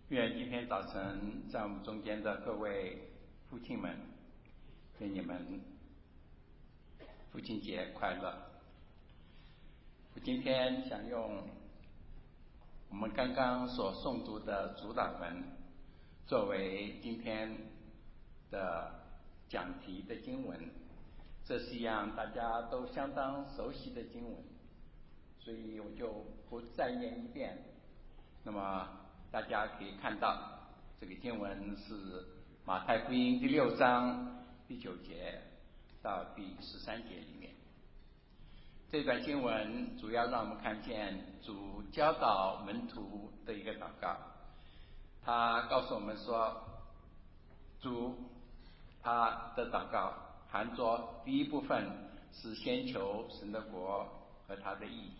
愿今天早晨在我们中间的各位父亲们，给你们父亲节快乐。我今天想用我们刚刚所诵读的主导文作为今天的讲题的经文，这是一样大家都相当熟悉的经文，所以我就不再念一遍。那么大家可以看到，这个经文是马太福音第6章第9节到第13节里面。这段经文主要让我们看见主教导门徒的一个祷告。他告诉我们说，主他的祷告含着第一部分是先求神的国和他的义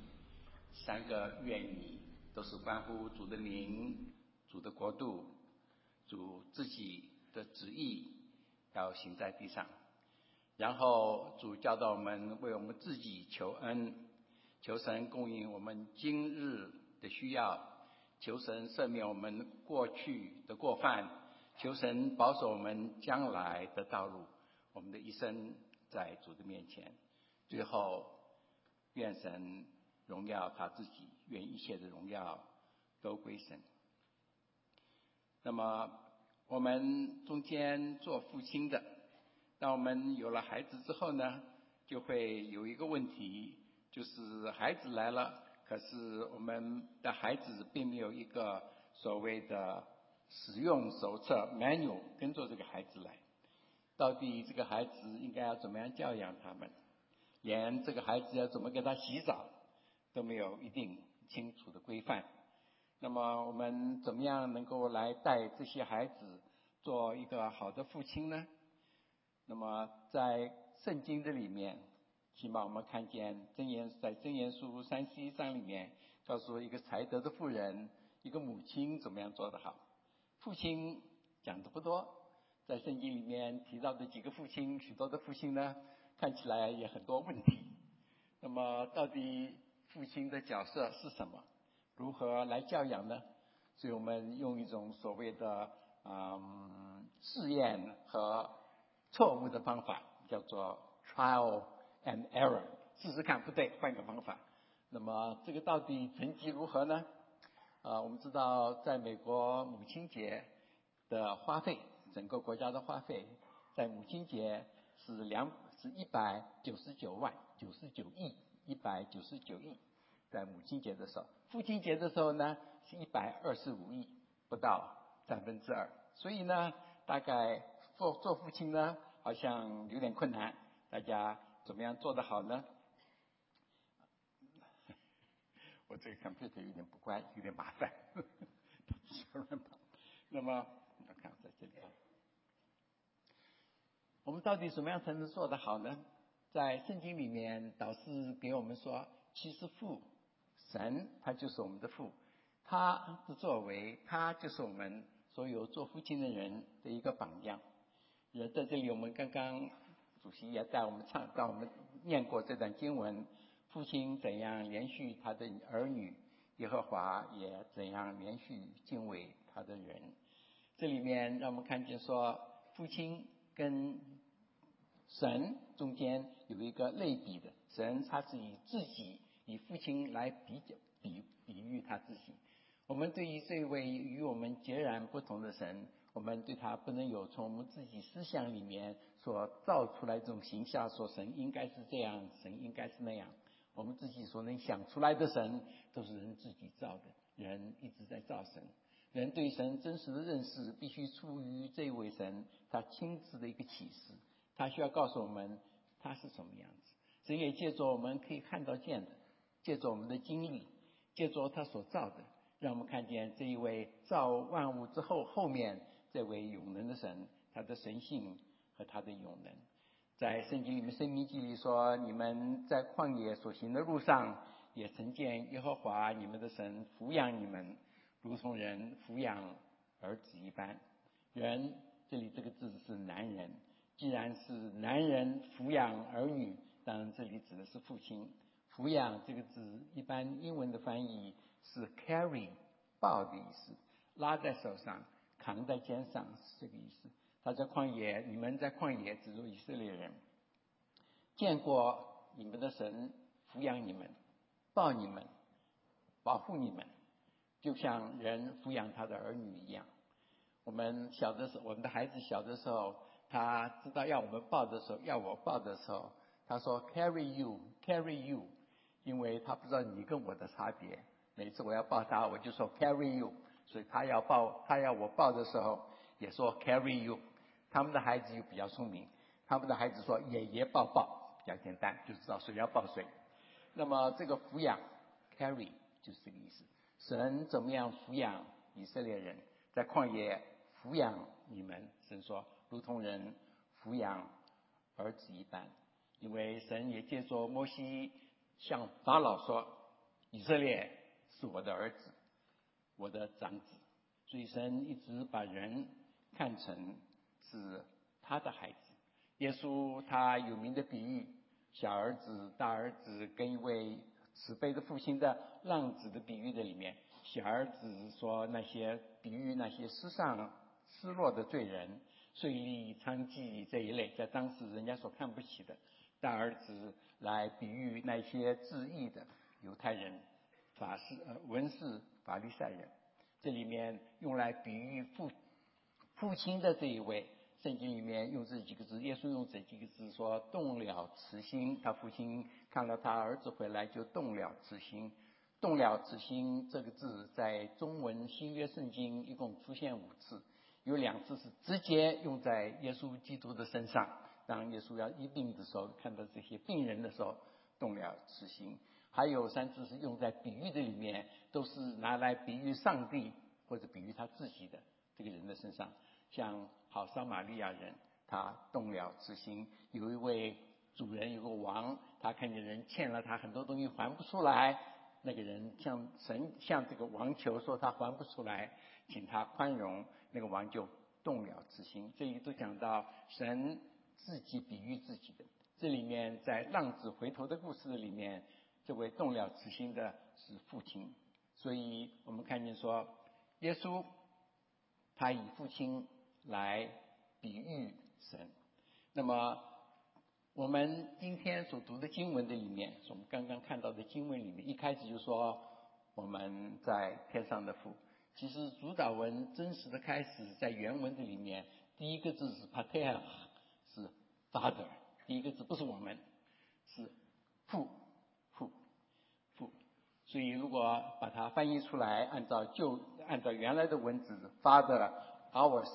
，3个愿你都是关乎主的名、主的国度、主自己的旨意要行在地上。然后主教导我们为我们自己求恩，求神供应我们今日的需要，求神赦免我们过去的过犯，求神保守我们将来的道路，我们的一生在主的面前。最后愿神荣耀他自己，愿一切的荣耀都归神。那么我们中间做父亲的，当我们有了孩子之后呢，就会有一个问题，就是孩子来了，可是我们的孩子并没有一个所谓的使用手册 manual 跟着这个孩子来，到底这个孩子应该要怎么样教养他们，连这个孩子要怎么给他洗澡都没有一定清楚的规范。那么我们怎么样能够来带这些孩子做一个好的父亲呢？那么在圣经的里面，起码我们看见在箴言书31章里面告诉一个才德的妇人，一个母亲怎么样做得好。父亲讲的不多，在圣经里面提到的几个父亲，许多的父亲呢看起来也很多问题。那么到底父亲的角色是什么？如何来教养呢？所以我们用一种所谓的试验和错误的方法，叫做 trial and error， 试试看不对，换个方法。那么这个到底成绩如何呢？我们知道在美国母亲节的花费，整个国家的花费在母亲节是199万99亿199亿，在母亲节的时候。父亲节的时候呢是125亿，不到2%。所以呢大概做父亲呢好像有点困难，大家怎么样做得好呢？我这个 computer 有点不乖，有点麻烦那么我看在这里我们到底怎么样才能做得好呢？在圣经里面导师给我们说，其实父神他就是我们的父，他的作为，他就是我们所有做父亲的人的一个榜样。在这里我们刚刚主席也带我们念过这段经文，父亲怎样连续他的儿女，耶和华也怎样连续敬畏他的人。这里面让我们看见说，父亲跟神中间有一个类比的，神他是以父亲来比喻他自己。我们对于这位与我们截然不同的神，我们对他不能有从我们自己思想里面所造出来这种形象，说神应该是这样，神应该是那样。我们自己所能想出来的神都是人自己造的，人一直在造神。人对神真实的认识必须出于这位神他亲自的一个启示，他需要告诉我们他是什么样子。神也借着我们可以看到见的，借着我们的经历，借着他所造的，让我们看见这一位造万物之后面这位永能的神，他的神性和他的永能。在圣经里面，申命记里说，你们在旷野所行的路上，也曾见耶和华你们的神抚养你们，如同人抚养儿子一般。人，这里这个字是男人，既然是男人抚养儿女，当然这里指的是父亲。抚养这个字一般英文的翻译是 carry 抱的意思， 拉在手上，扛在肩上，是这个意思。他在旷野，你们在旷野指着以色列人，见过你们的神抚养你们，抱你们，保护你们，就像人抚养他的儿女一样。我们小的时候，我们的孩子小的时候，他知道要我们抱的时候，要我抱的时候，他说 carry you， 因为他不知道你跟我的差别。每次我要抱他，我就说 carry you， 所以他要我抱的时候也说 carry you。他们的孩子又比较聪明，他们的孩子说爷爷抱抱，比较简单，就知道谁要抱谁。那么这个抚养 carry 就是这个意思。神怎么样抚养以色列人，在旷野抚养你们，神说如同人抚养儿子一般。因为神也借着摩西向法老说，以色列是我的儿子，我的长子，所以神一直把人看成是他的孩子。耶稣他有名的比喻，小儿子大儿子跟一位慈悲的父亲的浪子的比喻的里面，小儿子说那些比喻那些世上失落的罪人，税吏娼妓这一类，在当时人家所看不起的。大儿子来比喻那些自义的犹太人、文士、法利赛人。这里面用来比喻父亲的这一位，圣经里面用这几个字，耶稣用这几个字说动了慈心。他父亲看了他儿子回来就动了慈心。动了慈心这个字在中文新约圣经一共出现5次，有2次是直接用在耶稣基督的身上，当耶稣要医病的时候，看到这些病人的时候动了慈心。还有3次是用在比喻的里面，都是拿来比喻上帝或者比喻他自己的这个人的身上。像好撒玛利亚人，他动了慈心。有一位主人，有个王，他看见人欠了他很多东西还不出来，那个人向这个王求说他还不出来，请他宽容，那个王就动了慈心。这里都讲到神自己比喻自己的。这里面在浪子回头的故事里面，这位动了慈心的是父亲。所以我们看见说，耶稣他以父亲来比喻神。那么我们今天所读的经文的里面，我们刚刚看到的经文里面，一开始就说我们在天上的父。其实主导文真实的开始在原文的里面，第一个字是 pater， 是 father， 第一个字不是我们，是父。所以如果把它翻译出来，按照原来的文字 Father ours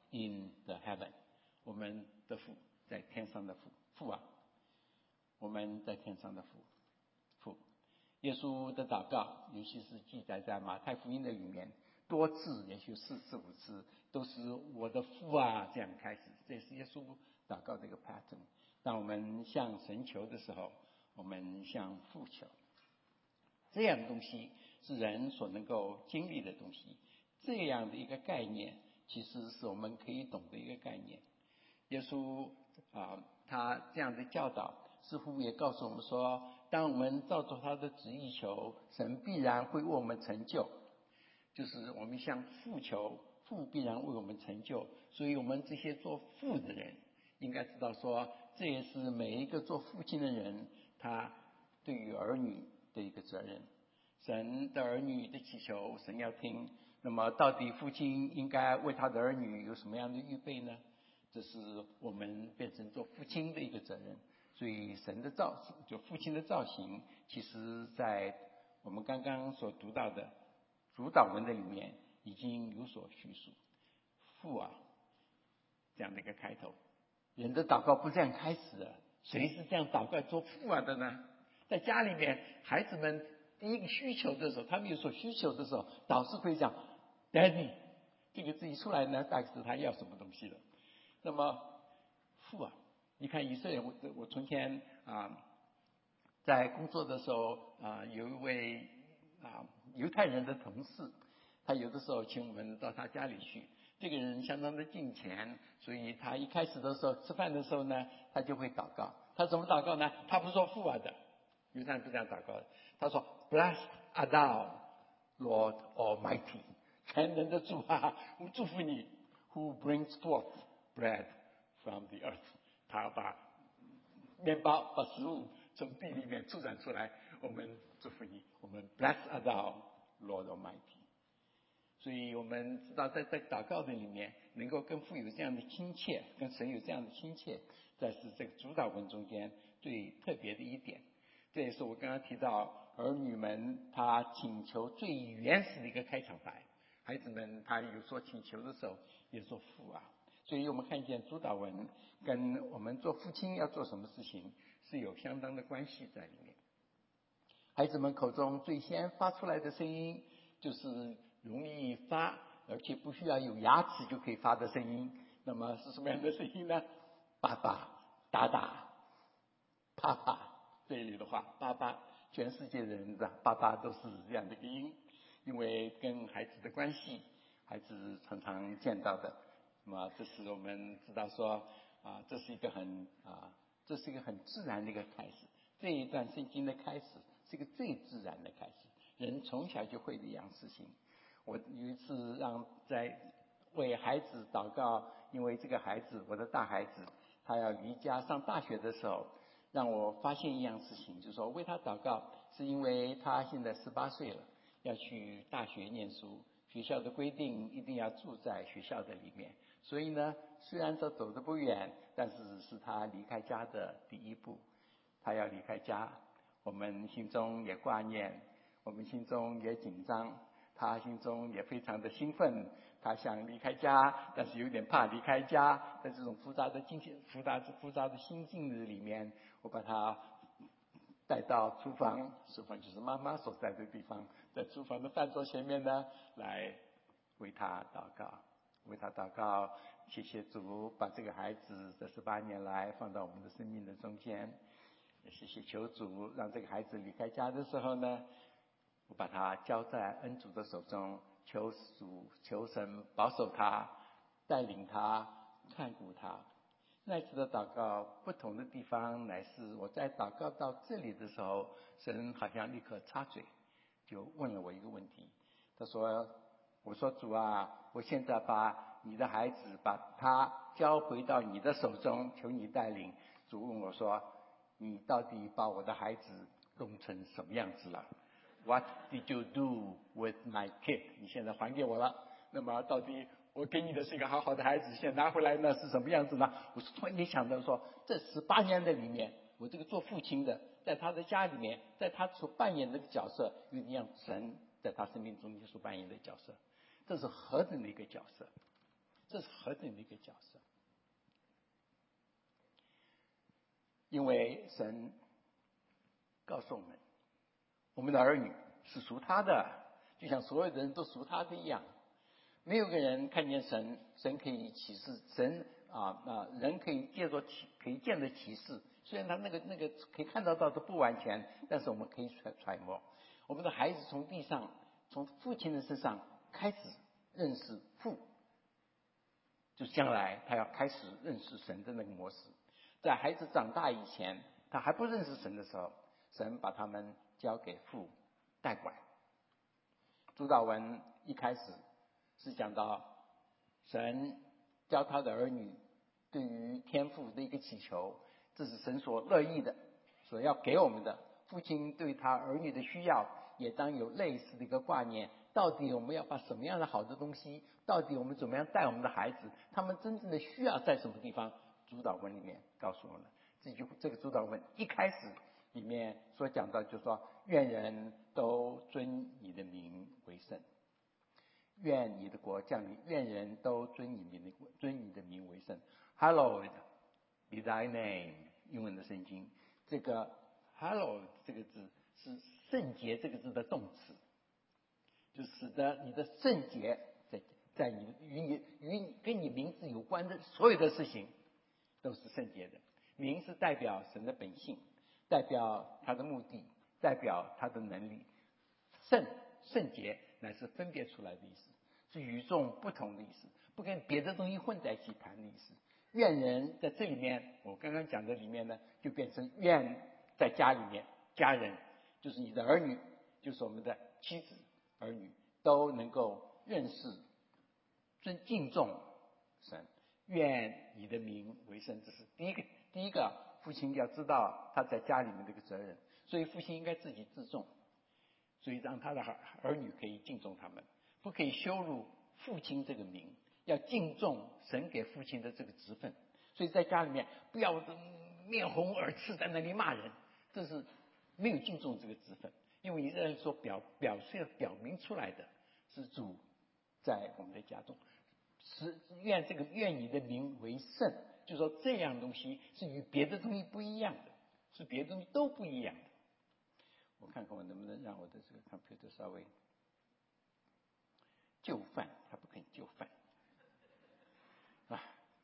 in the heaven， 我们的父，在天上的父啊，我们在天上的父。耶稣的祷告，尤其是记载在马太福音的里面，多次，也许4次5次，都是我的父啊这样开始。这是耶稣祷告的一个 pattern。当我们向神求的时候，我们向父求。这样的东西是人所能够经历的东西，这样的一个概念其实是我们可以懂的一个概念。耶稣他这样的教导似乎也告诉我们说，当我们照着他的旨意求，神必然会为我们成就，就是我们向父求，父必然为我们成就。所以我们这些做父的人应该知道说，这也是每一个做父亲的人他对于儿女的一个责任。神的儿女的祈求神要听，那么到底父亲应该为他的儿女有什么样的预备呢？这是我们变成做父亲的一个责任。所以神的就父亲的造型，其实在我们刚刚所读到的主导文的里面已经有所叙述。父啊，这样的一个开头，人的祷告不这样开始的，谁是这样祷告做父啊的呢？在家里面，孩子们第一个需求的时候，他们有所需求的时候，导师会讲 Daddy， 这个字一出来呢，大概是他要什么东西了。那么父啊，你看以色列，我从前在工作的时候有一位犹太人的同事，他有的时候请我们到他家里去。这个人相当的敬虔，所以他一开始的时候吃饭的时候呢，他就会祷告。他怎么祷告呢？他不说父啊的，犹太人不这样祷告的。他说 Blessed art thou, Lord Almighty， 全能的主啊，我们祝福你 ，Who brings forth bread from the earth， 他把面包、把食物从地里面出产出来，我们祝福你，我们 Blessed art thou, Lord Almighty。所以我们知道，在祷告的里面，能够跟父有这样的亲切，跟神有这样的亲切，这是这个主祷文中间最特别的一点。这也是我刚刚提到儿女们他请求最原始的一个开场白。孩子们他有所请求的时候，也说父啊。所以我们看见主祷文跟我们做父亲要做什么事情是有相当的关系在里面。孩子们口中最先发出来的声音，就是容易发，而且不需要有牙齿就可以发的声音。那么是什么样的声音呢？爸爸、打打、爸爸。这里的话，爸爸，全世界的人的爸爸都是这样的一个音，因为跟孩子的关系，孩子常常见到的。那么这是我们知道说这是一个很自然的一个开始。这一段圣经的开始是一个最自然的开始，人从小就会的一样事情。我有一次在为孩子祷告，因为这个孩子，我的大孩子，他要离家上大学的时候，让我发现一样事情，就是说为他祷告，是因为他现在18岁了，要去大学念书，学校的规定一定要住在学校的里面，所以呢，虽然这走得不远，但是是他离开家的第一步，他要离开家，我们心中也挂念，我们心中也紧张，他心中也非常的兴奋，他想离开家，但是有点怕离开家，在这种复杂的心境里面，我把他带到厨房就是妈妈所在的地方，在厨房的饭桌前面呢，来为他祷告，谢谢主把这个孩子这18年来放到我们的生命的中间，也谢谢求主让这个孩子离开家的时候呢，我把他交在恩主的手中，求神保守他，带领他，看顾他。那次的祷告不同的地方乃是我在祷告到这里的时候，神好像立刻插嘴，就问了我一个问题。我说主啊，我现在把你的孩子把他交回到你的手中，求你带领。主问我说，你到底把我的孩子弄成什么样子了？ What did you do with my kid？ 你现在还给我了，那么到底我给你的是一个好好的孩子，现在拿回来呢是什么样子呢？我是突然间想到说，这18年的里面，我这个做父亲的，在他的家里面，在他所扮演的角色，有点像神在他生命中所扮演的角色，这是何等的一个角色，因为神告诉我们的儿女是属他的，就像所有的人都属他的一样。没有个人看见神，神可以启示，人可以见得启示。虽然他那个可以看得到的不完全，但是我们可以揣摩。我们的孩子从地上，从父亲的身上开始认识父，就是将来他要开始认识神的那个模式。在孩子长大以前，他还不认识神的时候，神把他们交给父代管。主祷文一开始是讲到神教他的儿女对于天父的一个祈求，这是神所乐意的，所要给我们的。父亲对他儿女的需要也当有类似的一个挂念，到底我们要把什么样的好的东西，到底我们怎么样带我们的孩子，他们真正的需要在什么地方，主祷文里面告诉我们。这个主祷文一开始里面所讲到，就是说愿人都尊你的名为圣，愿你的国降临，愿人都尊你的名为圣。 Hallowed be thy name， 英文的圣经，这个 hallowed 这个字是圣洁这个字的动词，就使得你的圣洁在你跟你名字有关的所有的事情都是圣洁的。名是代表神的本性，代表他的目的，代表他的能力。圣洁乃是分别出来的意思，是与众不同的意思，不跟别的东西混在一起谈的意思。愿人在这里面，我刚刚讲的里面呢，就变成愿在家里面，家人就是你的儿女，就是我们的妻子儿女，都能够认识、敬重神，愿你的名为圣。这是第一个，父亲要知道他在家里面这个责任，所以父亲应该自己自重，所以让他的儿女可以敬重他们，不可以羞辱父亲这个名，要敬重神给父亲的这个职分。所以在家里面不要面红耳赤在那里骂人，这是没有敬重这个职分，因为你这样说表明出来的是主在我们的家中，是愿你的名为圣，就是说这样东西是与别的东西不一样的，是别的东西都不一样的。我看看我能不能让我的这个 computer 稍微就范，他不肯就范啊。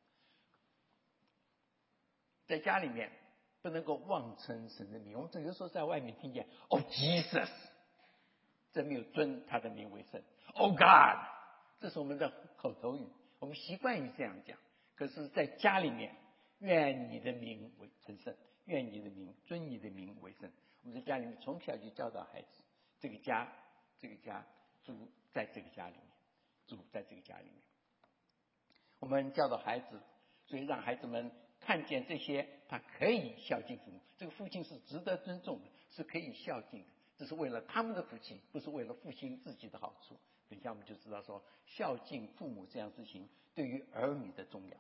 在家里面不能够妄称神的名，我们有时候在外面听见Jesus， 这没有尊他的名为圣。God， 这是我们的口头语，我们习惯于这样讲。可是在家里面，愿你的名为成圣，愿你的名尊你的名为圣。我们在家里面从小就教导孩子，这个家主在这个家里面，主在这个家里面。我们教导孩子，所以让孩子们看见这些，他可以孝敬父母，这个父亲是值得尊重的，是可以孝敬的，这是为了他们的福气，不是为了父亲自己的好处。等一下我们就知道说，孝敬父母这样事情对于儿女的重要。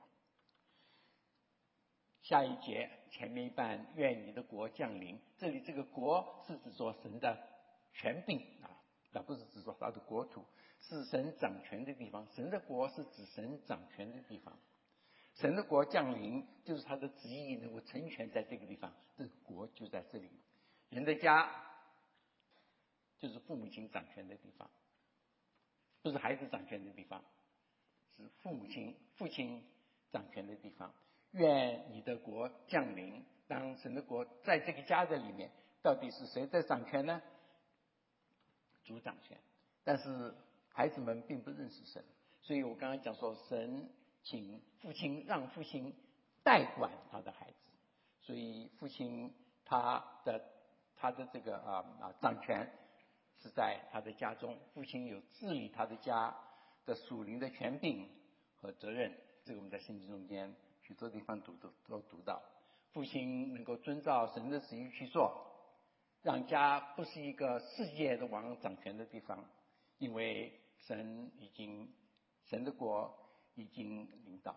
下一节前面一半，愿你的国降临，这里这个国是指说神的权柄那不是指说他的国土，是神掌权的地方。神的国是指神掌权的地方，神的国降临就是他的旨意能够成全在这个地方，这个国就在这里。人的家就是父母亲掌权的地方，不是孩子掌权的地方，是父亲掌权的地方。愿你的国降临，当神的国在这个家的里面，到底是谁在掌权呢？主掌权，但是孩子们并不认识神，所以我刚刚讲说，神请父亲让父亲代管他的孩子，所以父亲他的这个掌权是在他的家中，父亲有治理他的家的属灵的权柄和责任。这个我们在圣经中间许多地方都读到，父亲能够遵照神的旨意去做，让家不是一个世界的王掌权的地方，因为神的国已经临到。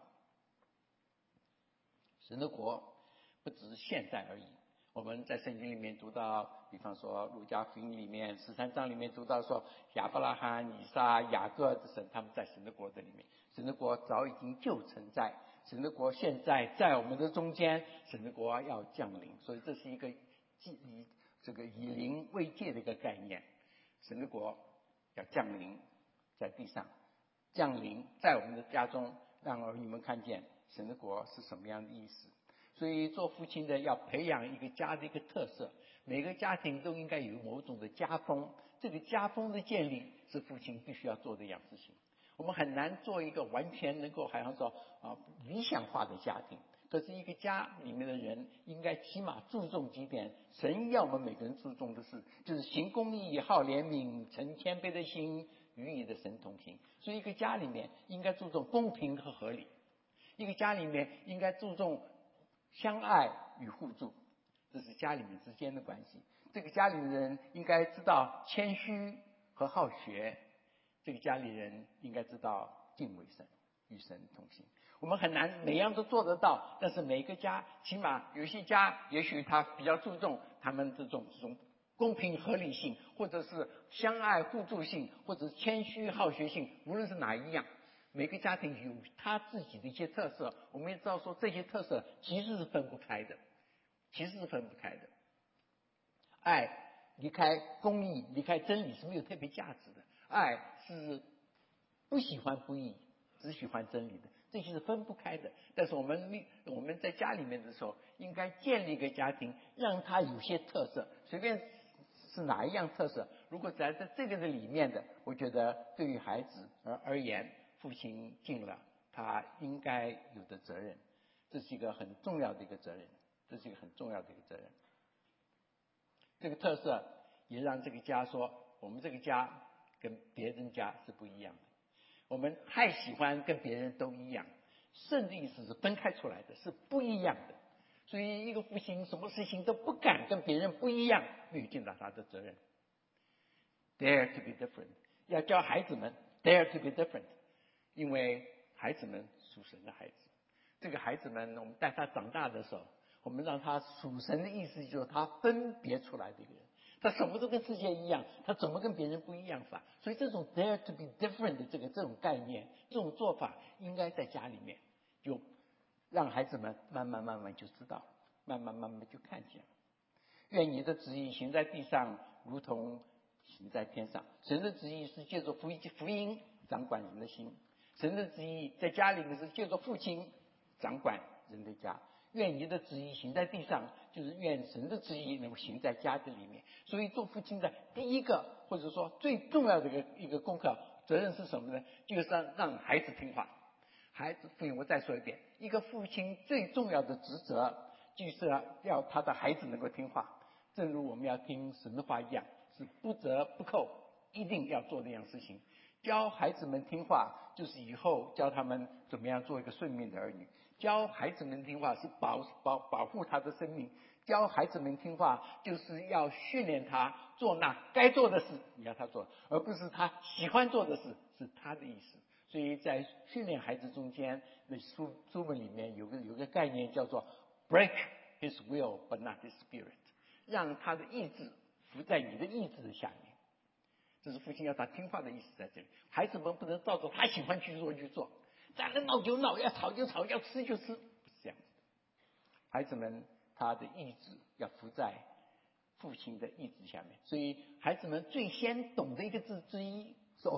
神的国不只是现在而已，我们在圣经里面读到，比方说路加福音里面13章里面读到说，亚伯拉罕、以撒、雅各的神，他们在神的国的里面，神的国早已经就存在，神的国现在在我们的中间，神的国要降临，所以这是一个以灵为戒的一个概念。神的国要降临在地上，降临在我们的家中，让儿女们看见神的国是什么样的意思。所以做父亲的要培养一个家的一个特色，每个家庭都应该有某种的家风，这个家风的建立是父亲必须要做的一样事情。我们很难做一个完全能够好像说理想化的家庭，可是一个家里面的人应该起码注重几点，神要我们每个人注重的是，就是行公义、好怜悯、存谦卑的心，与你的神同行。所以一个家里面应该注重公平和合理，一个家里面应该注重相爱与互助，这是家里面之间的关系。这个家里的人应该知道谦虚和好学，这个家里人应该知道敬畏神，与神同行。我们很难每样都做得到，但是每个家起码有些家也许他比较注重他们这种公平合理性，或者是相爱互助性，或者是谦虚好学性，无论是哪一样，每个家庭有他自己的一些特色，我们也知道说这些特色其实是分不开的，爱离开公义、离开真理是没有特别价值的，爱是不喜欢不义，只喜欢真理的，这些是分不开的。但是我们在家里面的时候，应该建立一个家庭，让它有些特色，随便是哪一样特色，如果在这个的里面的，我觉得对于孩子而言，父亲尽了他应该有的责任，这是一个很重要的一个责任，这个特色也让这个家说，我们这个家跟别人家是不一样的， 我们太喜欢跟别人都一样，圣的意思是分开出来的，是不一样的。所以一个父亲什么事情都不敢跟别人不一样，没有尽到他的责任。Dare to be different， 要教孩子们 Dare to be different， 因为孩子们属神的孩子。这个孩子们，我们带他长大的时候，我们让他属神的意思就是他分别出来的一个人，他什么都跟世界一样，他怎么跟别人不一样法？所以这种 Dare to be different 的这种概念，这种做法，应该在家里面就让孩子们慢慢就知道，慢慢就看见。愿你的旨意行在地上，如同行在天上。神的旨意是借着福音掌管人的心，神的旨意在家里面是借着父亲掌管人的家。愿你的旨意行在地上，就是愿神的旨意能够行在家的里面。所以做父亲的第一个或者说最重要的一个功课责任是什么呢？就是让孩子听话。孩子，我再说一遍，一个父亲最重要的职责就是要他的孩子能够听话，正如我们要听神的话一样，是不折不扣一定要做那样事情。教孩子们听话，就是以后教他们怎么样做一个顺命的儿女。教孩子们听话是保护他的生命，教孩子们听话就是要训练他做那该做的事，你要他做，而不是他喜欢做的事，是他的意思。所以在训练孩子中间，那书本里面有个概念叫做 break his will but not his spirit， 让他的意志服在你的意志的下面。这是父亲要他听话的意思在这里。孩子们不能照着他喜欢去做，咱能闹就闹，要吵就吵，要吃就吃，不是这样子的。孩子们他的意志要服在父亲的意志下面。所以孩子们最先懂的一个字之一是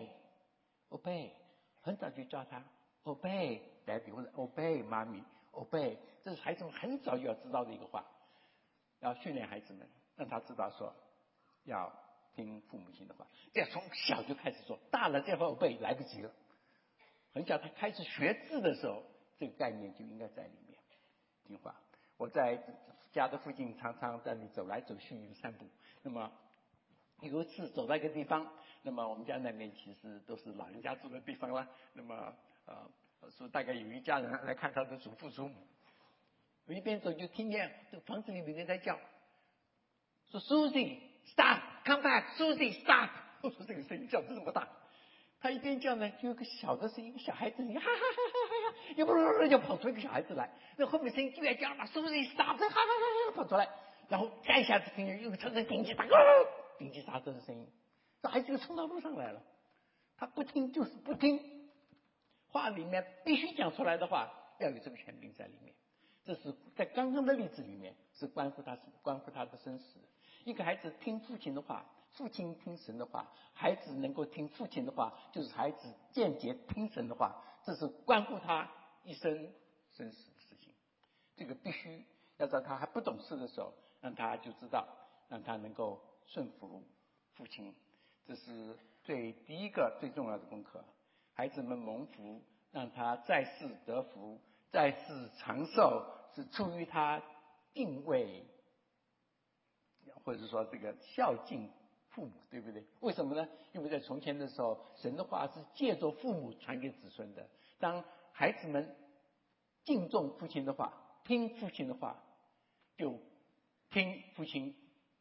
obey， 很早就教他 obey daddy 或者 obey 妈咪 obey， 这是孩子们很早就要知道的一个话。要训练孩子们，让他知道说要听父母亲的话，这样从小就开始做，大了这会 obey 来不及了。很小他开始学字的时候，这个概念就应该在里面。听话，我在家的附近常常在那里走来走去散步。那么有一次走到一个地方，那么我们家那边其实都是老人家住的地方啦。那么说大概有一家人来看他的祖父祖母，我一边走就听见这个房子里有人在叫，说 Susie stop come back Susie stop。 我说这个声音叫这么大，他一边叫呢，就有个小的声音，小孩子哈哈哈哈哈，又跑出一个小孩子来，那后面声音就在叫嘛 Susie stop， 哈哈哈哈跑出来，然后再一下子听见又传成顶级刹车的声音，这孩子就冲到路上来了。他不听就是不听，话里面必须讲出来的话要有这个权柄在里面。这是在刚刚的例子里面是关乎他的生死。一个孩子听父亲的话，父亲听神的话，孩子能够听父亲的话，就是孩子间接听神的话，这是关乎他一生生死的事情。这个必须要在他还不懂事的时候让他就知道，让他能够顺服父亲。这是第一个最重要的功课。孩子们蒙福，让他在世得福，在世长寿，是出于他敬畏或者说这个孝敬父母，对不对？为什么呢？因为在从前的时候，神的话是借着父母传给子孙的。当孩子们敬重父亲的话，听父亲的话，就听父亲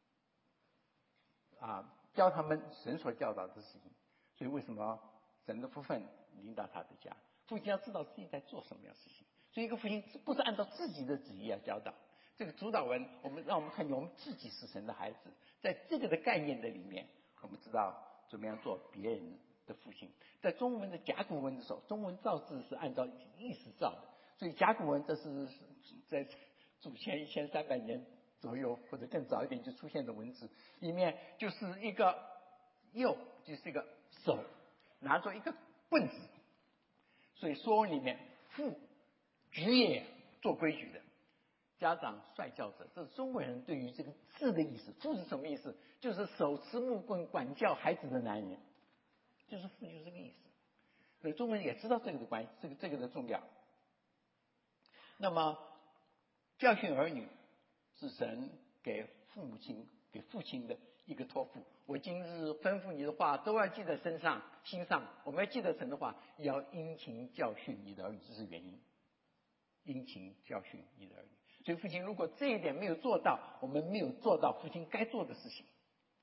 教他们神所教导的事情。所以为什么神的福分领导他的家？父亲要知道自己在做什么样的事情。所以一个父亲不是按照自己的旨意要教导。这个主导文让我们看见我们自己是神的孩子，在这个的概念的里面，我们知道怎么样做别人的父亲。在中文的甲骨文的时候，中文造字是按照意思造的，所以甲骨文这是在祖先1300年左右或者更早一点就出现的文字，里面就是一个右，就是一个手拿着一个棍子。所以说里面父举也做规矩的，家长率教者，这是中国人对于这个字的意思。父是什么意思？就是手持木棍管教孩子的男人，就是父就是这个意思。所以中国人也知道这个的关系，这个的重要。那么教训儿女是神给父亲的一个托付。我今日吩咐你的话，都要记在心上。我们要记得神的话，要殷勤教训你的儿女，这是原因。殷勤教训你的儿女。所以父亲如果这一点没有做到，我们没有做到父亲该做的事情。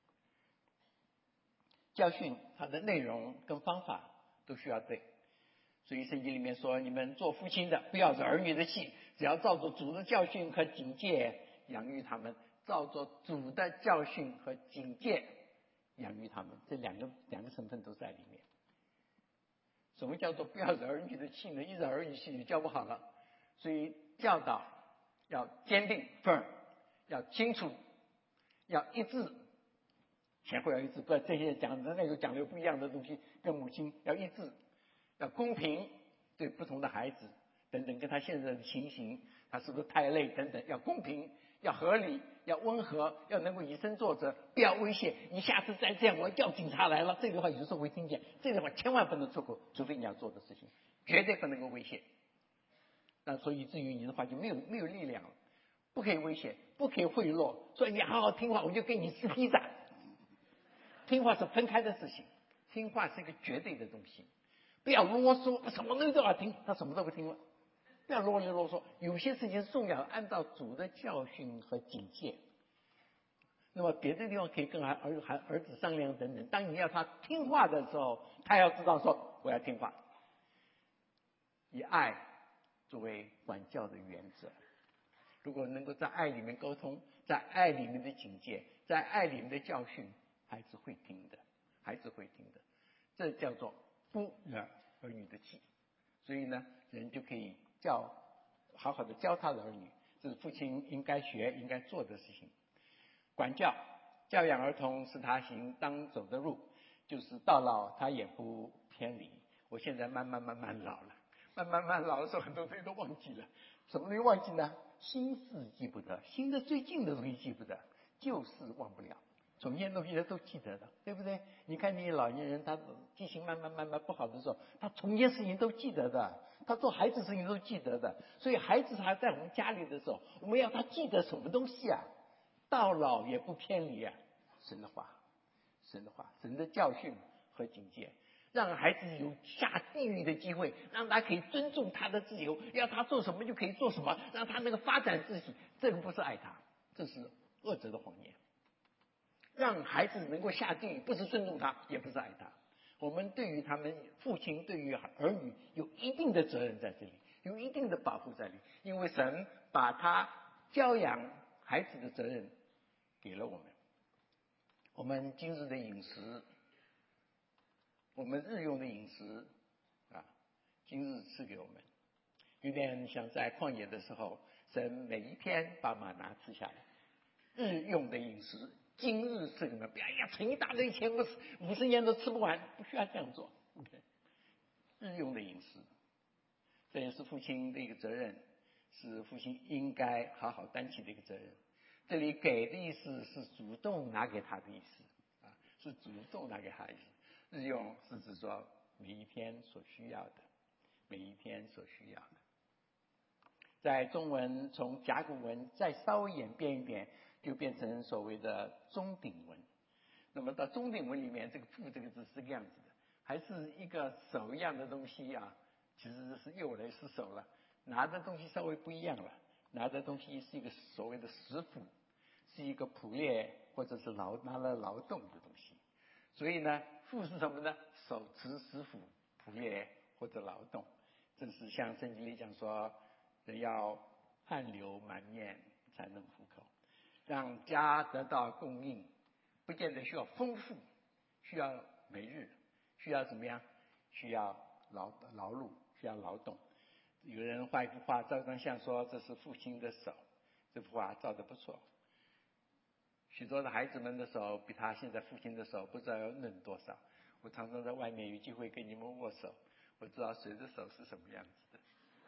教训它的内容跟方法都需要对。所以圣经里面说，你们做父亲的不要惹儿女的气，只要照着主的教训和警戒养育他们，照着主的教训和警戒养育他们，这两个成分都在里面。什么叫做不要惹儿女的气呢？一惹儿女气就教不好了。所以教导要坚定 firm， 要清楚，要一致，前后要一致，不然这些讲的那个讲的不一样的东西，跟母亲要一致，要公平对不同的孩子等等，跟他现在的情形，他是不是太累等等，要公平，要合理，要温和，要能够以身作则，不要威胁。你下次再这样，我叫警察来了。这句话有时候会听见，这句话千万不能出口，除非你要做的事情，绝对不能够威胁。那所以至于你的话就没有力量了，不可以威胁，不可以贿赂，说你好好听话，我就给你吃披萨。听话是分开的事情，听话是一个绝对的东西。不要啰嗦，什么东西都要听，他什么都不听了。不要啰里啰嗦，有些事情是重要，按照主的教训和警戒。那么别的地方可以跟儿子商量等等。当你要他听话的时候，他要知道说我要听话，以爱作为管教的原则。如果能够在爱里面沟通，在爱里面的警戒，在爱里面的教训，孩子会听的，孩子会听的。这叫做不惹儿女的气。所以呢，人就可以好好的教他的儿女，这是父亲应该学应该做的事情。管教教养儿童是他行当走的路，就是到老他也不偏离。我现在慢慢老了，慢慢老的时候，很多东西都忘记了。什么东西忘记呢？新事记不得，新的最近的东西记不得，旧事忘不了。从前东西都记得的，对不对？你看你老年人，他记性慢慢不好的时候，他从前事情都记得的，他做孩子事情都记得的。所以孩子他在我们家里的时候，我们要他记得什么东西啊？到老也不偏离啊，神的话，神的教训和警戒，让孩子有下地狱的机会，让他可以尊重他的自由，要他做什么就可以做什么，让他那个发展自己。这个不是爱他，这是恶者的谎言。让孩子能够下地狱，不是尊重他，也不是爱他。我们对于他们父亲对于儿女有一定的责任在这里，有一定的保护在这里，因为神把他教养孩子的责任给了我们。我们今日的饮食，我们日用的饮食今日赐给我们，有点像在旷野的时候，神每一天把玛拿吃下来。日用的饮食，今日赐给我们，不要存一大堆钱，50年都吃不完，不需要这样做。Okay? 日用的饮食，这也是父亲的一个责任，是父亲应该好好担起的一个责任。这里给的意思是主动拿给他的意思是主动拿给他的意思。日用是指说每一天所需要的，每一天所需要的。在中文从甲骨文再稍微演变一点，就变成所谓的钟鼎文。那么到钟鼎文里面，这个父这个字是这个样子的，还是一个手一样的东西其实是右来是手了，拿的东西稍微不一样了，拿的东西是一个所谓的食斧，是一个捕猎或者是拿来劳动的东西。所以呢，斧是什么呢？手持食斧，捕猎或者劳动。这是像圣经里讲说，人要汗流满面才能糊口，让家得到供应，不见得需要丰富，需要每日，需要怎么样？需要劳碌，需要劳动。有人画一幅画，照张相说这是父亲的手，这幅画照得不错。许多的孩子们的手比他现在父亲的手不知道要嫩多少。我常常在外面有机会跟你们握手，我知道谁的手是什么样子的。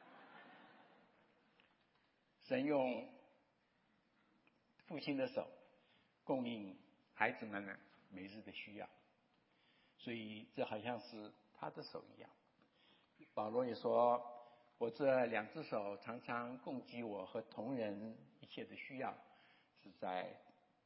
神用父亲的手供应孩子们每日的需要，所以这好像是他的手一样。保罗也说，我这2只手常常供给我和同人一切的需要，是在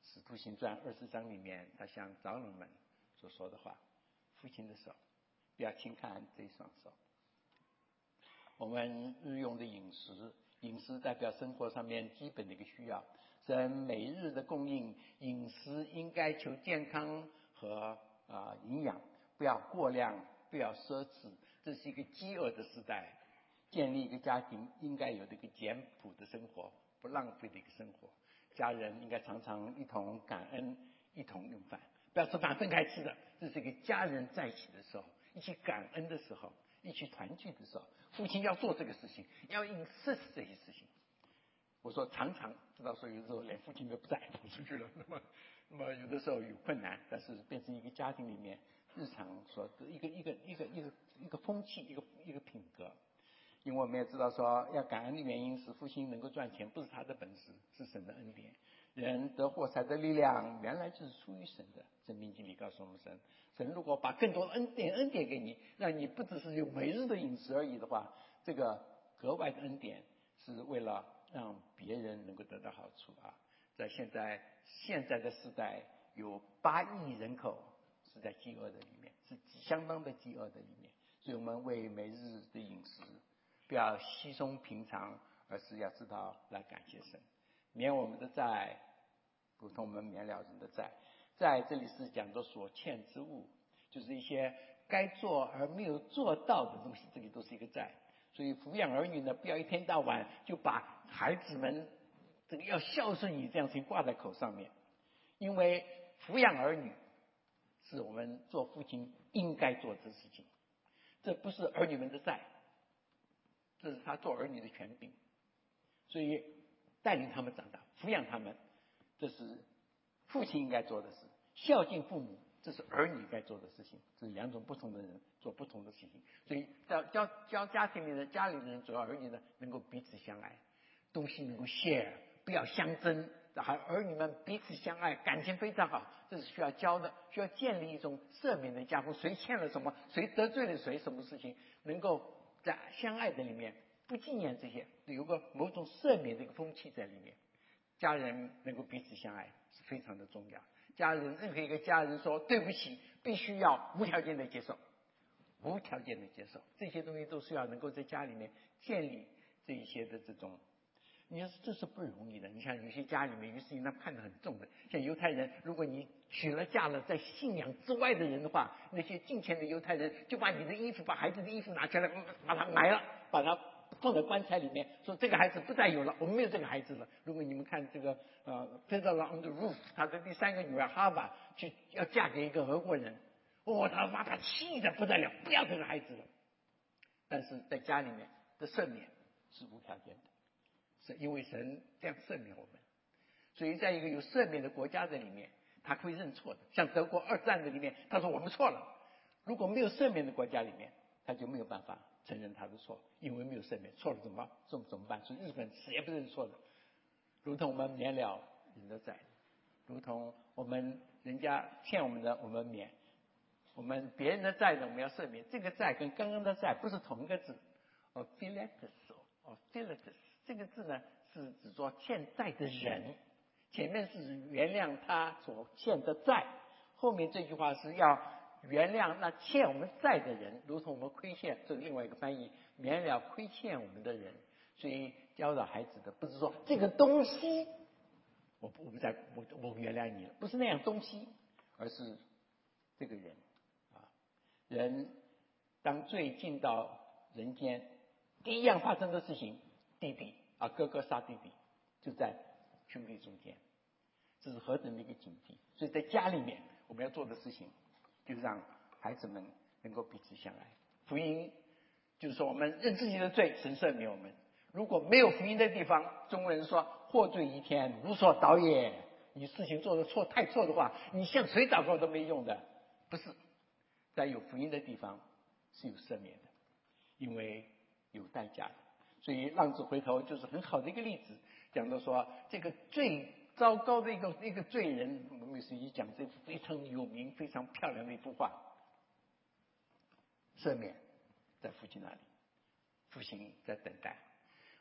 使徒行传20章里面，他向长老们所说的话：父亲的手，不要轻看这一双手。我们日用的饮食代表生活上面基本的一个需要，神每日的供应，饮食应该求健康和营养，不要过量，不要奢侈。这是一个饥饿的时代，建立一个家庭应该有的一个简朴的生活，不浪费的一个生活。家人应该常常一同感恩，一同用饭，不要吃饭分开吃的。这是一个家人在一起的时候，一起感恩的时候，一起团聚的时候，父亲要做这个事情，要insist这些事情。我说常常知道说有的时候连父亲都不在，跑出去了，那么有的时候有困难，但是变成一个家庭里面日常所的一个风气，一个品格。因为我们也知道说要感恩的原因是父亲能够赚钱，不是他的本事，是神的恩典。人得获财的力量原来就是出于神的。申命记里告诉我们，神如果把更多的恩典给你，让你不只是有每日的饮食而已的话，这个格外的恩典是为了让别人能够得到好处啊。在现在的时代，有8亿人口是在饥饿的里面，是相当的饥饿的里面，所以我们为每日的饮食不要稀松平常，而是要知道来感谢神，免我们的债，如同我们免了人的债。债这里是讲的所欠之物，就是一些该做而没有做到的东西，这里都是一个债。所以抚养儿女呢，不要一天到晚就把孩子们这个要孝顺你这样事情挂在口上面，因为抚养儿女是我们做父亲应该做的事情，这不是儿女们的债，这是他做儿女的权柄。所以带领他们长大，抚养他们，这是父亲应该做的事。孝敬父母，这是儿女该做的事情。这是2种不同的人做不同的事情。所以教家里的人，主要儿女呢能够彼此相爱，东西能够 share， 不要相争，儿女们彼此相爱，感情非常好，这是需要教的，需要建立一种赦免的家风，谁欠了什么，谁得罪了谁，什么事情能够在相爱的里面不纪念这些，有个某种赦免的一个风气在里面。家人能够彼此相爱是非常的重要。任何一个家人说对不起，必须要无条件的接受，无条件的接受，这些东西都是要能够在家里面建立这一些的这种。你说这是不容易的。你像有些家里面有些事情他看得很重的，像犹太人，如果你娶了嫁了在信仰之外的人的话，那些敬虔的犹太人就把你的衣服，把孩子的衣服拿起来，把它埋了，把它放在棺材里面，说这个孩子不再有了，我们没有这个孩子了。如果你们看这个Fiddler on the Roof， 他的第3个女儿哈巴去要嫁给一个俄国人，他把他气得不得了，不要这个孩子了。但是在家里面的赦免是无条件的，是因为神这样赦免我们。所以在一个有赦免的国家的里面，他会认错的。像德国2战的里面，他说我们错了。如果没有赦免的国家里面，他就没有办法承认他的错，因为没有赦免，错了怎么办？所以日本死也不认错的。如同我们免了人的债，如同我们人家欠我们的，我们免；我们别人的债呢，我们要赦免。这个债跟刚刚的债不是同一个字。Philippus 这个字呢，是指说欠债的人，前面是原谅他所欠的债，后面这句话是要原谅那欠我们债的人，如同我们亏欠，这是另外一个翻译，免了亏欠我们的人。所以教导孩子的不是说这个东西我原谅你了，不是那样东西，而是这个人啊。人当罪进到人间，第一样发生的事情，哥哥杀弟弟，就在兄弟中间，这是何等的一个警惕。所以在家里面我们要做的事情，就是让孩子们能够彼此相爱。福音就是说我们认自己的罪，神赦免我们。如果没有福音的地方，中国人说获罪一天，无所祷也。你事情做得错太错的话，你向谁祷告都没用的。不是，在有福音的地方是有赦免的，因为有代价的。所以浪子回头就是很好的一个例子，讲到说这个最糟糕的一个罪人，我们美术一讲这幅非常有名非常漂亮的一幅画，赦免在父亲那里，父亲在等待。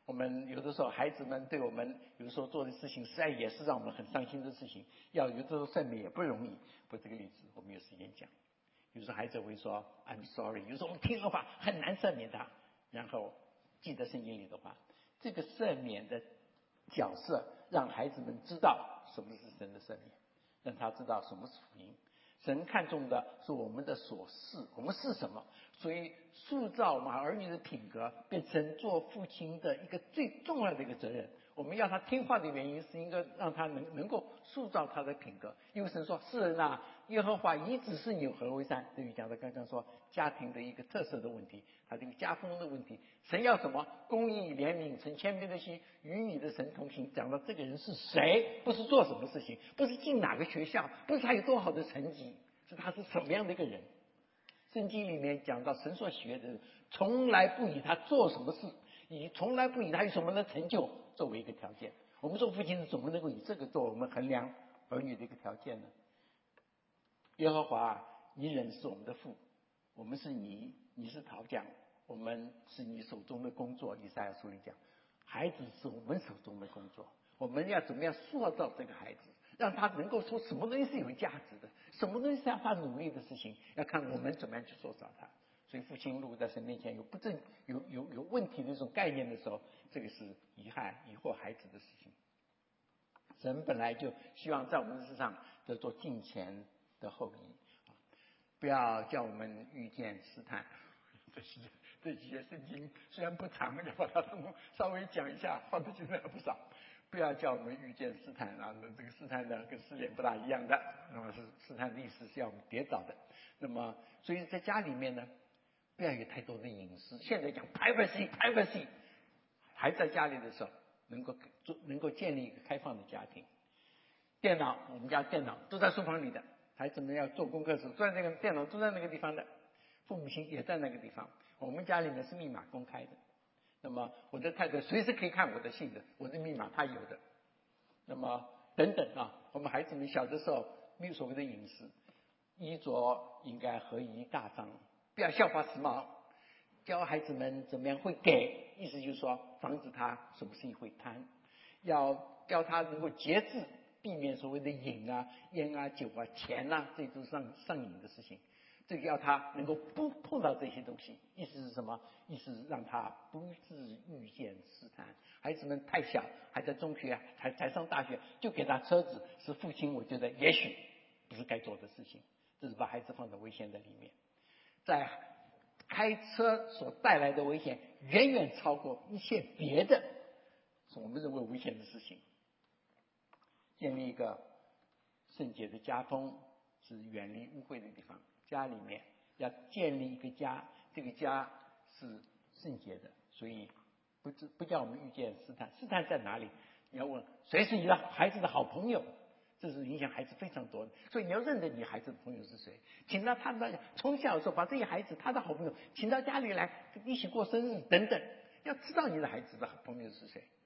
我们有的时候孩子们对我们有的时候做的事情，实在也是让我们很伤心的事情，要有的时候赦免也不容易。不，这个例子我们有时间讲。有时候孩子会说 I'm sorry， 有时候我们听的话很难赦免他。然后记得圣经里的话，这个赦免的角色让孩子们知道什么是神的赦免，让他知道什么是福音。神看重的是我们的所是，我们是什么。所以塑造我们儿女的品格，变成做父亲的一个最重要的一个责任。我们要他听话的原因，是应该让他能够塑造他的品格。因为神说：“世人啊，耶和华已指示你何为善。”对于讲的刚刚说家庭的一个特色的问题，他这个家风的问题，神要什么？公义、怜悯、存谦卑的心，与你的神同行。讲到这个人是谁，不是做什么事情，不是进哪个学校，不是他有多好的成绩，是他是什么样的一个人。圣经里面讲到神所喜悦的人，从来不以他做什么事，从来不以他有什么的成就作为一个条件。我们做父亲是怎么能够以这个做我们衡量儿女的一个条件呢？耶和华，你仍是我们的父，我们是你是陶匠，我们是你手中的工作。以赛亚书里讲，孩子是我们手中的工作，我们要怎么样塑造这个孩子，让他能够说什么东西是有价值的，什么东西是要他努力的事情，要看我们怎么样去塑造他。所以父亲如果在神面前有问题的这种概念的时候，这个是遗惑孩子的事情。神本来就希望在我们身上得做敬虔的后裔，不要叫我们遇见试探。这几节圣经虽然不长，要把它稍微讲一下，放的经文不少。不要叫我们遇见试探啊！这个试探呢，跟试炼不大一样的。那么是试探的意思是要我们跌倒的。那么，所以在家里面呢，不要有太多的隐私。现在讲 privacy， 还在家里的时候，能够建立一个开放的家庭。电脑，我们家电脑都在书房里的，孩子们要做功课的时候，坐在那个电脑都在那个地方的，父母亲也在那个地方。我们家里面是密码公开的。那么我的太太随时可以看我的信的，我的密码她有的。那么等等啊，我们孩子们小的时候没有所谓的隐私，衣着应该合宜大方，不要效法时髦。教孩子们怎么样会给，意思就是说防止他什么事情会贪，要教他能够节制，避免所谓的瘾啊、烟啊、酒啊、钱啊，这都是上瘾的事情。这个要他能够不碰到这些东西，意思是什么？意思是让他不致遇见试探。孩子们太小，还在中学，才上大学，就给他车子，是父亲我觉得也许不是该做的事情，这是把孩子放在危险的里面。在开车所带来的危险，远远超过一切别的是我们认为危险的事情。建立一个圣洁的家风，是远离污秽的地方。家里面要建立一个家，这个家是圣洁的，所以不叫我们遇见试探。试探在哪里？你要问谁是你的孩子的好朋友，这是影响孩子非常多的。所以你要认得你孩子的朋友是谁，请到他的从小的时候把这些孩子他的好朋友请到家里来一起过生日等等，要知道你的孩子的好朋友是谁。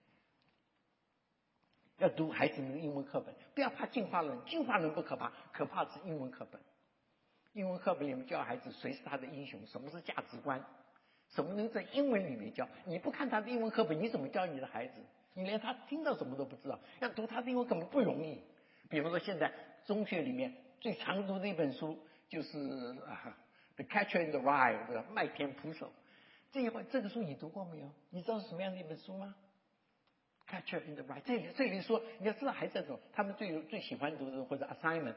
要读孩子们的英文课本，不要怕进化论，进化论不可怕，可怕的是英文课本。英文课本里面教孩子谁是他的英雄，什么是价值观，什么能在英文里面教。你不看他的英文课本，你怎么教你的孩子？你连他听到什么都不知道。要读他的英文课本不容易。比如说现在中学里面最常读的一本书就是The Catcher in the Rye， 这个麦田捕手。这个书你读过没有？你知道是什么样的一本书吗？Catcher in the Rye， 这里说你要知道孩子这种他们最喜欢读的或者 assignment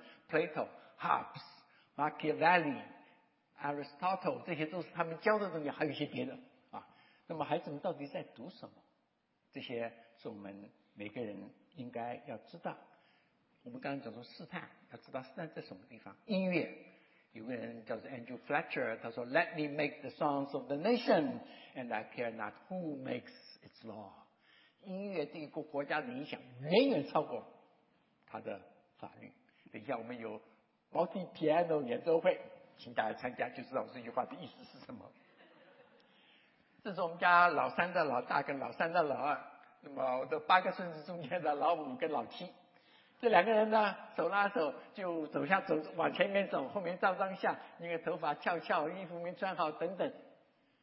Plato、Hobbes、Machiavelli、Aristotle， 这些都是他们教的东西，还有一些别的啊。那么孩子们到底在读什么？这些是我们每个人应该要知道。我们刚刚讲说试探，要知道试探在什么地方。音乐，有个人叫做 Andrew Fletcher， 他说 Let me make the songs of the nation and I care not who makes its law。音乐对一个国家的影响远远超过它的法律。等一下我们有multi piano 演奏会，请大家参加就知道这句话的意思是什么。这是我们家老三的老大跟老三的老二，那么我的8个孙子中间的老5跟老7，这2个人呢手拉手就往前面走，后面照张相，那个头发翘翘，衣服没穿好等等。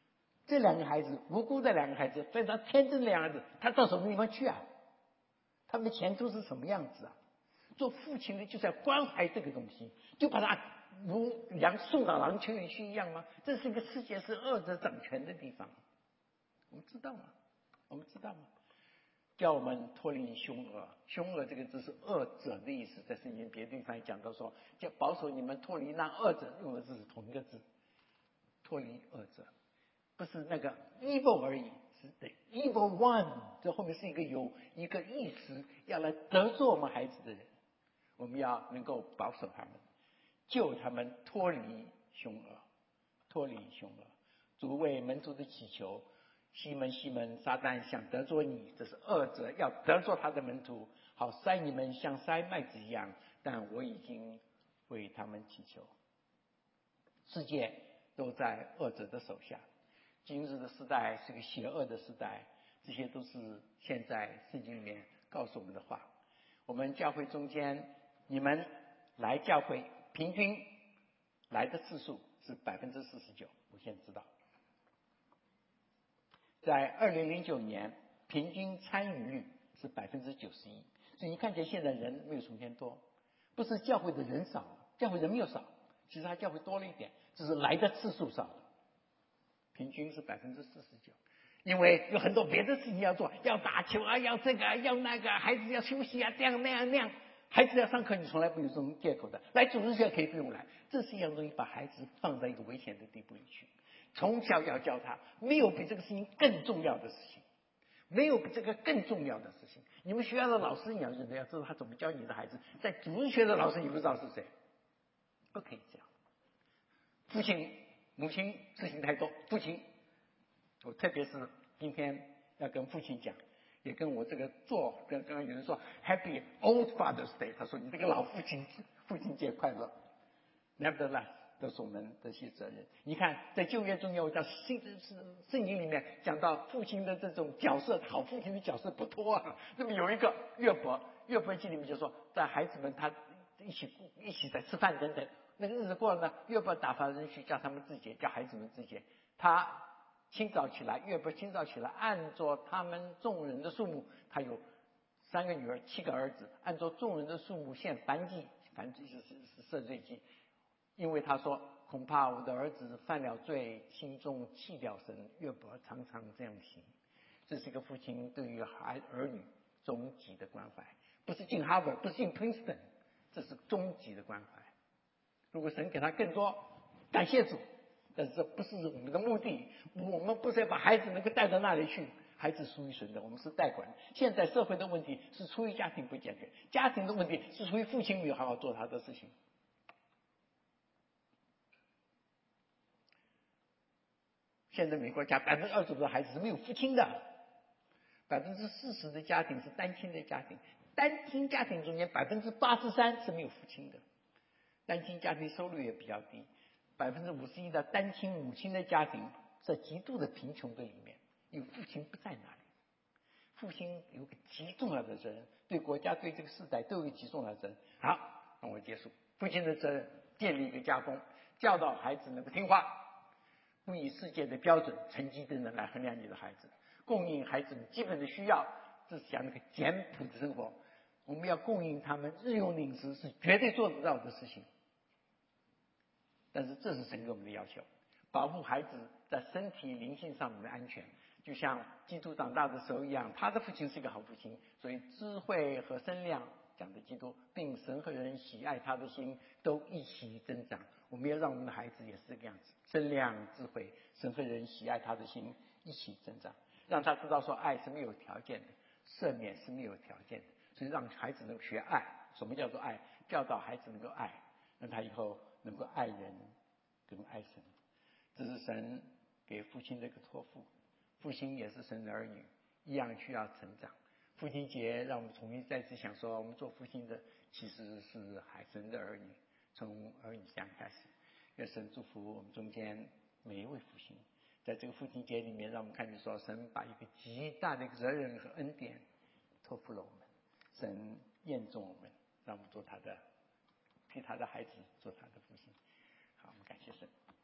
这两个孩子，无辜的两个孩子，非常天真的两个孩子，他到什么地方去啊？他们的前途是什么样子啊？做父亲的就是要关怀这个东西，就把他如羊送到狼群里去一样吗？这是一个世界是恶者掌权的地方，我们知道吗？我们知道吗？叫我们脱离凶恶，凶恶这个字是恶者的意思，在圣经别的地方也讲到说，叫保守你们脱离那恶者，用的字是同一个字，脱离恶者，不是那个 evil 而已，是对 evil one， 这后面是有一个意思要来得罪我们孩子的人，我们要能够保守他们，救他们脱离凶恶，脱离凶恶。主为门徒的祈求，西门西门，撒旦想得罪你，这是恶者要得罪他的门徒，好筛你们像筛麦子一样，但我已经为他们祈求。世界都在恶者的手下，今日的时代是个邪恶的时代，这些都是现在圣经里面告诉我们的话。我们教会中间，你们来教会平均来的次数是49%，我现在知道。在2009年，平均参与率是91%，所以你看见现在人没有从前多，不是教会的人少，教会人没有少，其实他教会多了一点，只是来的次数少了，平均是49%。因为有很多别的事情要做，要打球啊，要这个啊，要那个，孩子要休息啊，这样那样那样，孩子要上课，你从来不有这种借口的，来主日学可以不用来，这是一样东西把孩子放在一个危险的地步里去。从小要教他，没有比这个事情更重要的事情，没有比这个更重要的事情。你们学校的老师你要认得，要知道他怎么教你的孩子。在主日学的老师你不知道是谁，不可以这样。父亲母亲事情太多，父亲，我特别是今天要跟父亲讲，也跟我这个跟刚刚有人说 Happy Old Father's Day， 他说你这个老父亲节快乐。Nevertheless，都是我们的一些责任。你看，在旧约中有讲圣经里面讲到父亲的这种角色，好父亲的角色不多啊。那么有一个约伯记里面就说，在孩子们他一起在吃饭等等，那个日子过了呢，约伯打发人去叫他们自洁，叫孩子们自洁。他约伯清早起来，按照他们众人的数目，他有3个女儿7个儿子，按照众人的数目献燔祭是赦罪祭。因为他说，恐怕我的儿子犯了罪，心中弃掉神。约伯常常这样行。这是一个父亲对于儿女终极的关怀，不是进哈佛，不是进 Princeton， 这是终极的关怀。如果神给他更多，感谢主，但是这不是我们的目的。我们不是要把孩子能够带到那里去，孩子属于神的，我们是代管。现在社会的问题是出于家庭不健全，家庭的问题是出于父亲没有好好做他的事情。现在美国家25%的孩子是没有父亲的，40%的家庭是单亲的家庭，单亲家庭中间83%是没有父亲的，单亲家庭收入也比较低，51%的单亲母亲的家庭在极度的贫穷的里面，因为父亲不在那里。父亲有个极重要的责任，对国家对这个世代都有个极重要的责任。好，让我结束。父亲的责任，建立一个家风，教导孩子能够听话，不以世界的标准、成绩等等来衡量你的孩子，供应孩子们基本的需要，这是讲那个简朴的生活。我们要供应他们日用饮食，是绝对做得到的事情。但是这是神给我们的要求，保护孩子在身体灵性上面的安全，就像基督长大的时候一样，他的父亲是一个好父亲，所以智慧和身量讲的基督，并神和人喜爱他的心都一起增长。我们要让我们的孩子也是这个样子，身量、智慧、神和人喜爱他的心一起增长，让他知道说爱是没有条件的，赦免是没有条件的，所以让孩子能够学爱。什么叫做爱？教导孩子能够爱，让他以后能够爱人跟爱神。这是神给父亲的一个托付，父亲也是神的儿女，一样需要成长。父亲节让我们重新再次想说，我们做父亲的其实是神的儿女，从儿女这样开始。愿神祝福我们中间每一位父亲。在这个父亲节里面，让我们看见说，神把一个极大的责任和恩典托付了我们，神验重我们，让我们做替他的孩子做他的父亲。好，我们感谢神。